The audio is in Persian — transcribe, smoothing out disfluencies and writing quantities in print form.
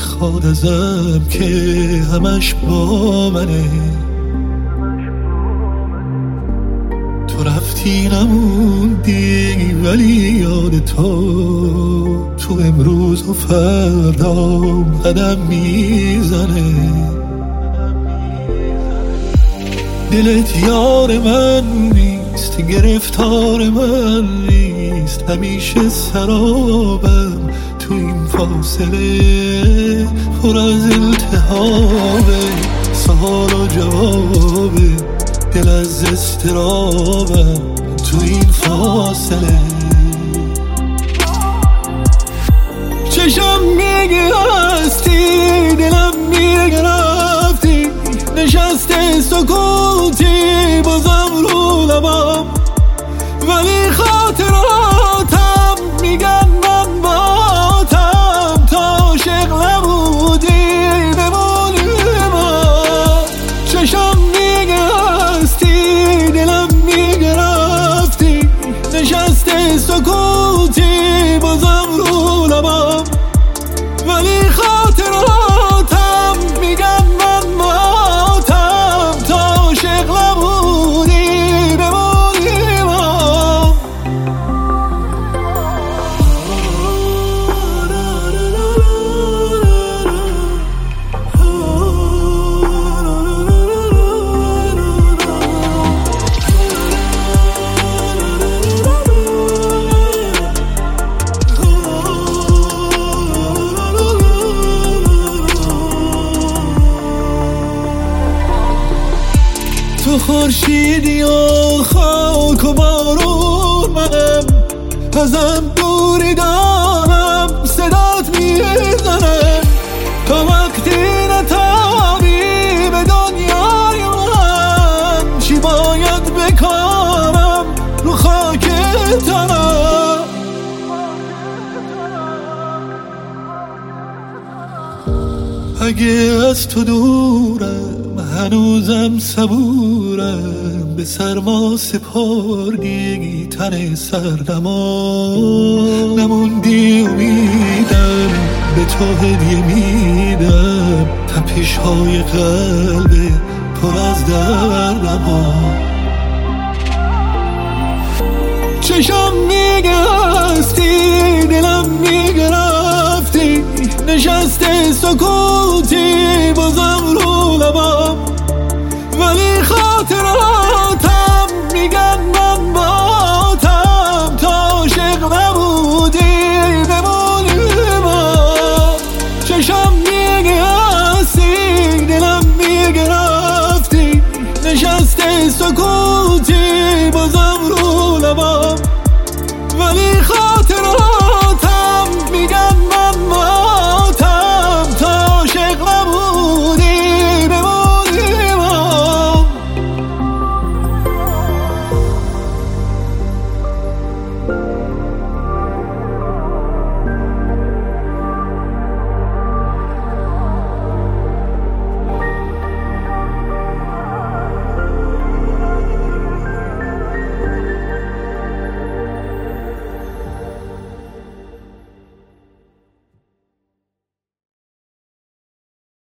میخواد ازم که همش با منه. تو رفتی نموندی ولی یاد تو امروز و فردا قدم میزنه. دلت یار من نیست، گرفتار من نیست، همیشه سرابم تو این فاصله پر از التهابه. سوال و جوابه دل از اضطرابم تو این فاصله. چشم میگه هستی، دلم میگه رفتی، نشسته سکوتی بازم رو لبم، ولی خاطراتم میگن من باتم تا عاشق نبودی بمونی من. چشم میگه هستی، دلم میگه رفتی، نشسته سکوتی بازم رو لبم، ولی خاطراتم میگن من باتم تا عاشق نبودی بمونی من. تو خورشیدی و خاک و بارون منم، ازم دوری دارم صدات میزنم، تا وقتی نتابی به دنیای من چی باید بکنم رو خاک تنم. اگه از تو دورم هنوزم صبورم، به سرما سپردی تن سردما، نموندی امیدم به تو هدیه میدم، تپش های قلب پر از دردما. چشم میگه هستی، دلم میگه رفتی، نشسته سکوتی بازم رو